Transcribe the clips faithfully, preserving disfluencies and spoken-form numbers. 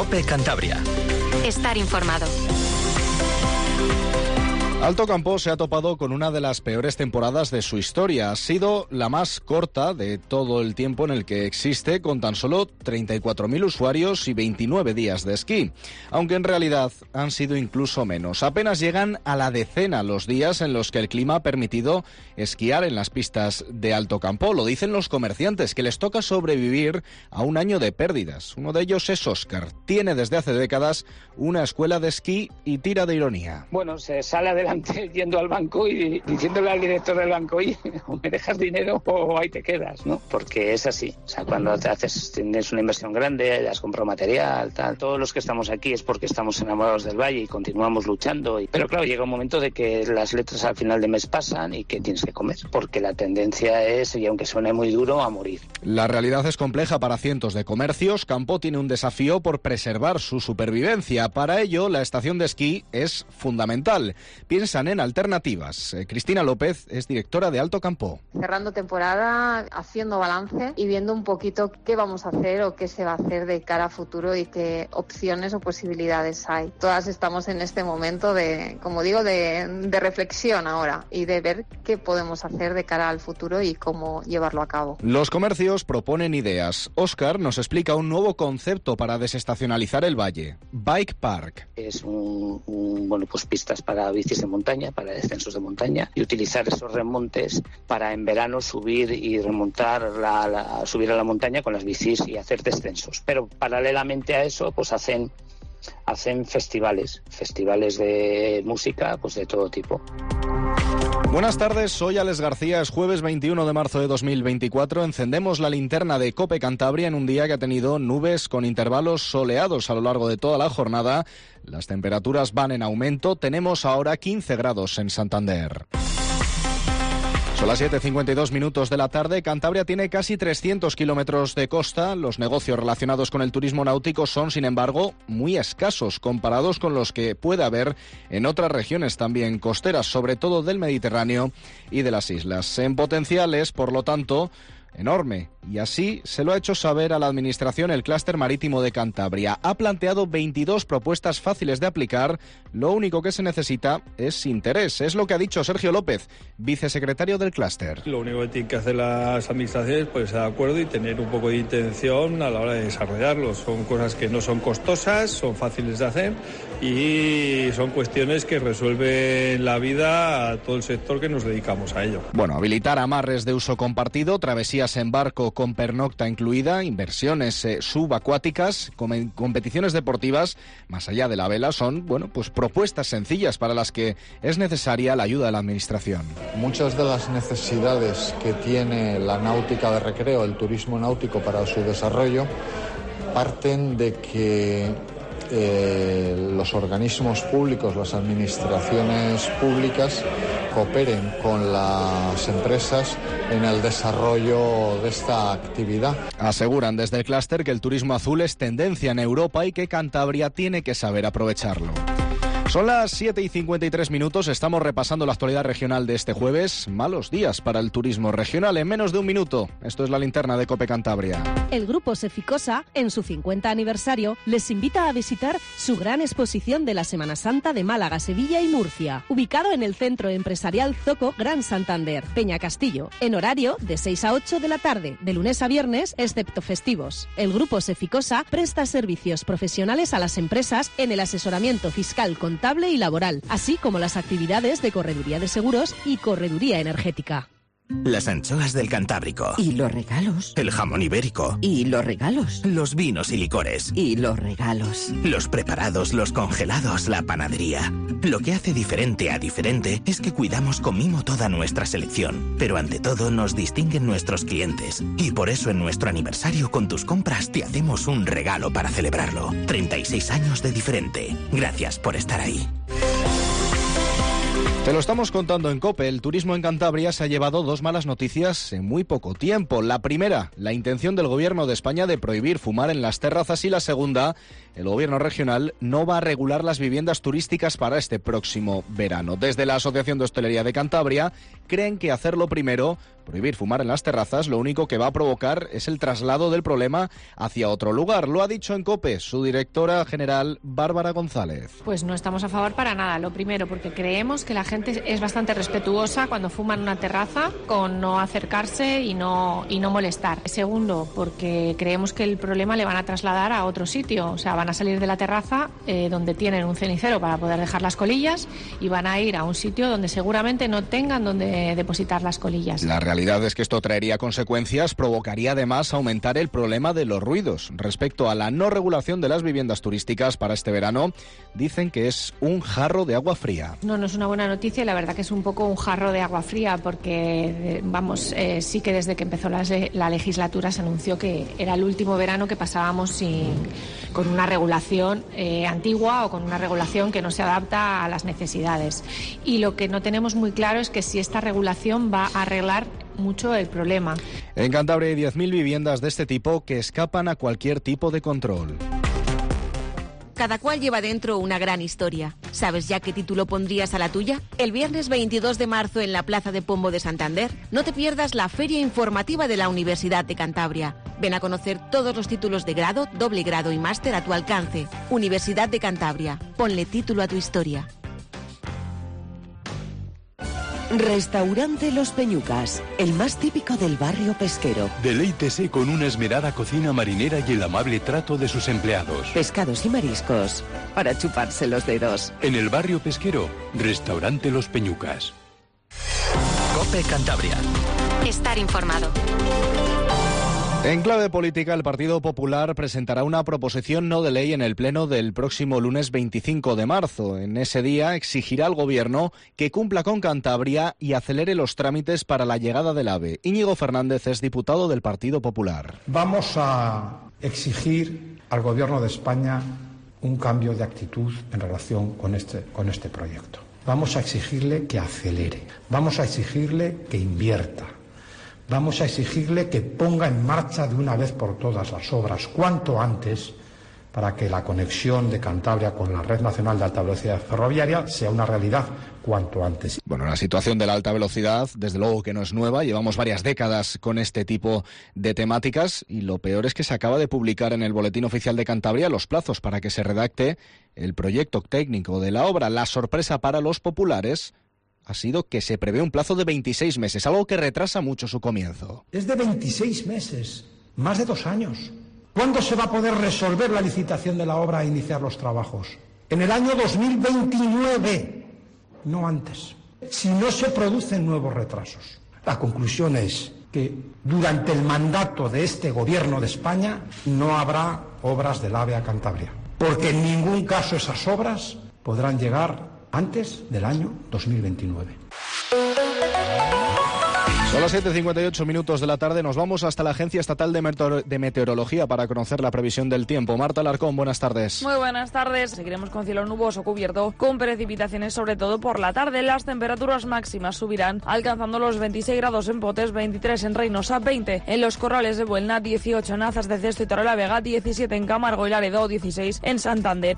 COPE Cantabria. Estar informado. Alto Campo se ha topado con una de las peores temporadas de su historia. Ha sido la más corta de todo el tiempo en el que existe, con tan solo treinta y cuatro mil usuarios y veintinueve días de esquí, aunque en realidad han sido incluso menos. Apenas llegan a la decena los días en los que el clima ha permitido esquiar en las pistas de Alto Campo. Lo dicen los comerciantes, que les toca sobrevivir a un año de pérdidas. Uno de ellos es Óscar. Tiene desde hace décadas una escuela de esquí y tira de ironía. Bueno, se sale adelante yendo al banco y diciéndole al director del banco, oye, o me dejas dinero o ahí te quedas, ¿no? Porque es así. O sea, cuando te haces, tienes una inversión grande, has comprado material, tal. Todos los que estamos aquí es porque estamos enamorados del valle y continuamos luchando. Y... Pero claro, llega un momento de que las letras al final de mes pasan y que tienes que comer. Porque la tendencia es, y aunque suene muy duro, a morir. La realidad es compleja para cientos de comercios. Campo tiene un desafío por preservar su supervivencia. Para ello, la estación de esquí es fundamental. Piensan en alternativas. Eh, Cristina López es directora de Alto Campo. Cerrando temporada, haciendo balance y viendo un poquito qué vamos a hacer o qué se va a hacer de cara a futuro y qué opciones o posibilidades hay. Todas estamos en este momento de, como digo, de, de reflexión ahora y de ver qué podemos hacer de cara al futuro y cómo llevarlo a cabo. Los comercios proponen ideas. Óscar nos explica un nuevo concepto para desestacionalizar el valle. Bike Park. Es un, un bueno, pues pistas para bicis de montaña, para descensos de montaña, y utilizar esos remontes para en verano subir y remontar, la, la, subir a la montaña con las bicis y hacer descensos. Pero paralelamente a eso, pues hacen, hacen festivales, festivales de música, pues de todo tipo. Buenas tardes, soy Alex García, es jueves veintiuno de marzo de dos mil veinticuatro. Encendemos la linterna de COPE Cantabria en un día que ha tenido nubes con intervalos soleados a lo largo de toda la jornada. Las temperaturas van en aumento, tenemos ahora quince grados en Santander. Son las siete cincuenta y dos minutos de la tarde. Cantabria tiene casi trescientos kilómetros de costa. Los negocios relacionados con el turismo náutico son, sin embargo, muy escasos comparados con los que puede haber en otras regiones también costeras, sobre todo del Mediterráneo y de las islas. En potencial es, por lo tanto, enorme, y así se lo ha hecho saber a la Administración el Clúster Marítimo de Cantabria. Ha planteado veintidós propuestas fáciles de aplicar, lo único que se necesita es interés. Es lo que ha dicho Sergio López, vicesecretario del Clúster. Lo único que tienen que hacer las administraciones es ponerse de acuerdo y tener un poco de intención a la hora de desarrollarlo. Son cosas que no son costosas, son fáciles de hacer y son cuestiones que resuelven la vida a todo el sector que nos dedicamos a ello. Bueno, habilitar amarres de uso compartido, travesías en barco con pernocta incluida, inversiones eh, subacuáticas, com- competiciones deportivas, más allá de la vela, son, bueno, pues propuestas sencillas para las que es necesaria la ayuda de la Administración. Muchas de las necesidades que tiene la náutica de recreo, el turismo náutico para su desarrollo, parten de que eh, los organismos públicos, las administraciones públicas, cooperen con las empresas en el desarrollo de esta actividad. Aseguran desde el clúster que el turismo azul es tendencia en Europa y que Cantabria tiene que saber aprovecharlo. Son las siete y cincuenta y tres minutos, estamos repasando la actualidad regional de este jueves. Malos días para el turismo regional en menos de un minuto. Esto es la linterna de COPE Cantabria. El grupo Seficosa, en su cincuenta aniversario, les invita a visitar su gran exposición de la Semana Santa de Málaga, Sevilla y Murcia, ubicado en el Centro Empresarial Zoco Gran Santander, Peña Castillo, en horario de seis a ocho de la tarde, de lunes a viernes, excepto festivos. El grupo Seficosa presta servicios profesionales a las empresas en el asesoramiento fiscal, contable y laboral, así como las actividades de correduría de seguros y correduría energética. Las anchoas del Cantábrico. Y los regalos. El jamón ibérico. Y los regalos. Los vinos y licores. Y los regalos. Los preparados, los congelados, la panadería. Lo que hace diferente a diferente es que cuidamos con mimo toda nuestra selección. Pero ante todo nos distinguen nuestros clientes. Y por eso en nuestro aniversario con tus compras te hacemos un regalo para celebrarlo. treinta y seis años de diferente. Gracias por estar ahí. Te lo estamos contando en COPE. El turismo en Cantabria se ha llevado dos malas noticias en muy poco tiempo. La primera, la intención del Gobierno de España de prohibir fumar en las terrazas, y la segunda, el Gobierno regional no va a regular las viviendas turísticas para este próximo verano. Desde la Asociación de Hostelería de Cantabria creen que hacerlo primero, prohibir fumar en las terrazas, lo único que va a provocar es el traslado del problema hacia otro lugar. Lo ha dicho en COPE su directora general, Bárbara González. Pues no estamos a favor para nada. Lo primero, porque creemos que la gente es bastante respetuosa cuando fuma en una terraza, con no acercarse y no, y no molestar. Segundo, porque creemos que el problema le van a trasladar a otro sitio. O sea, van a salir de la terraza eh, donde tienen un cenicero para poder dejar las colillas y van a ir a un sitio donde seguramente no tengan donde depositar las colillas. La La realidad es que esto traería consecuencias, provocaría además aumentar el problema de los ruidos. Respecto a la no regulación de las viviendas turísticas para este verano, dicen que es un jarro de agua fría. No, no es una buena noticia, la verdad que es un poco un jarro de agua fría, porque, vamos, eh, sí que desde que empezó la, la legislatura se anunció que era el último verano que pasábamos sin, con una regulación eh, antigua o con una regulación que no se adapta a las necesidades. Y lo que no tenemos muy claro es que si esta regulación va a arreglar mucho el problema. En Cantabria hay diez mil viviendas de este tipo que escapan a cualquier tipo de control. Cada cual lleva dentro una gran historia. ¿Sabes ya qué título pondrías a la tuya? El viernes veintidós de marzo en la Plaza de Pombo de Santander, no te pierdas la Feria Informativa de la Universidad de Cantabria. Ven a conocer todos los títulos de grado, doble grado y máster a tu alcance. Universidad de Cantabria. Ponle título a tu historia. Restaurante Los Peñucas, el más típico del barrio pesquero. Deleítese con una esmerada cocina marinera y el amable trato de sus empleados. Pescados y mariscos, para chuparse los dedos. En el barrio pesquero, Restaurante Los Peñucas. COPE Cantabria. Estar informado. En clave política, el Partido Popular presentará una proposición no de ley en el Pleno del próximo lunes veinticinco de marzo. En ese día exigirá al Gobierno que cumpla con Cantabria y acelere los trámites para la llegada del AVE. Íñigo Fernández es diputado del Partido Popular. Vamos a exigir al Gobierno de España un cambio de actitud en relación con este, con este proyecto. Vamos a exigirle que acelere. Vamos a exigirle que invierta. Vamos a exigirle que ponga en marcha de una vez por todas las obras cuanto antes para que la conexión de Cantabria con la Red Nacional de Alta Velocidad Ferroviaria sea una realidad cuanto antes. Bueno, la situación de la alta velocidad, desde luego que no es nueva, llevamos varias décadas con este tipo de temáticas y lo peor es que se acaba de publicar en el Boletín Oficial de Cantabria los plazos para que se redacte el proyecto técnico de la obra. La sorpresa para los populares ha sido que se prevé un plazo de veintiséis meses, algo que retrasa mucho su comienzo. Es de veintiséis meses, más de dos años. ¿Cuándo se va a poder resolver la licitación de la obra e iniciar los trabajos? En el año dos mil veintinueve, no antes, si no se producen nuevos retrasos. La conclusión es que durante el mandato de este Gobierno de España no habrá obras del AVE a Cantabria, porque en ningún caso esas obras podrán llegar antes del año dos mil veintinueve. Son las siete y cincuenta y ocho minutos de la tarde. Nos vamos hasta la Agencia Estatal de, Meteor- de Meteorología para conocer la previsión del tiempo. Marta Alarcón, buenas tardes. Muy buenas tardes. Seguiremos con cielo nuboso cubierto, con precipitaciones sobre todo por la tarde. Las temperaturas máximas subirán, alcanzando los veintiséis grados en Potes, veintitrés en Reynosa, veinte en Los Corrales de Buelna, dieciocho en Azas de Cesto y Torrelavega, diecisiete en Camargo y Laredo, dieciséis en Santander.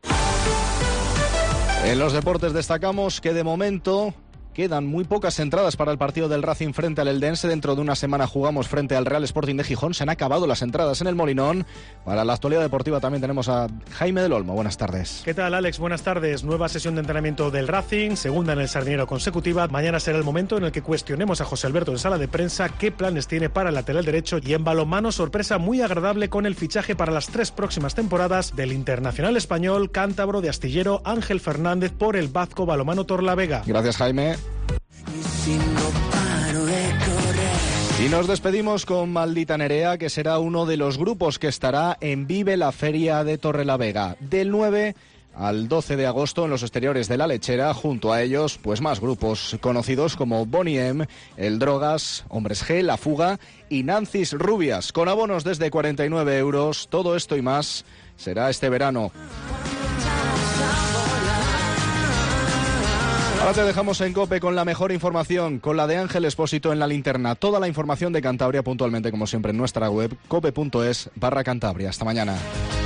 En los deportes destacamos que de momento quedan muy pocas entradas para el partido del Racing frente al Eldense. Dentro de una semana jugamos frente al Real Sporting de Gijón. Se han acabado las entradas en el Molinón. Para la actualidad deportiva también tenemos a Jaime del Olmo. Buenas tardes. ¿Qué tal, Alex? Buenas tardes. Nueva sesión de entrenamiento del Racing, segunda en el Sardinero consecutiva. Mañana será el momento en el que cuestionemos a José Alberto en sala de prensa qué planes tiene para el lateral derecho. Y en balonmano, sorpresa muy agradable con el fichaje para las tres próximas temporadas del internacional español cántabro de Astillero Ángel Fernández por el Bazco Balonmano Torlavega. Gracias, Jaime. Y nos despedimos con Maldita Nerea, que será uno de los grupos que estará en Vive la Feria de Torrelavega del nueve al doce de agosto en los exteriores de La Lechera. Junto a ellos, pues más grupos conocidos como Bonnie M, El Drogas, Hombres G, La Fuga y Nancy's Rubias, con abonos desde cuarenta y nueve euros. Todo esto y más será este verano. Ahora te dejamos en COPE con la mejor información, con la de Ángel Expósito en la linterna. Toda la información de Cantabria puntualmente, como siempre, en nuestra web, cope punto es barra Cantabria. Hasta mañana.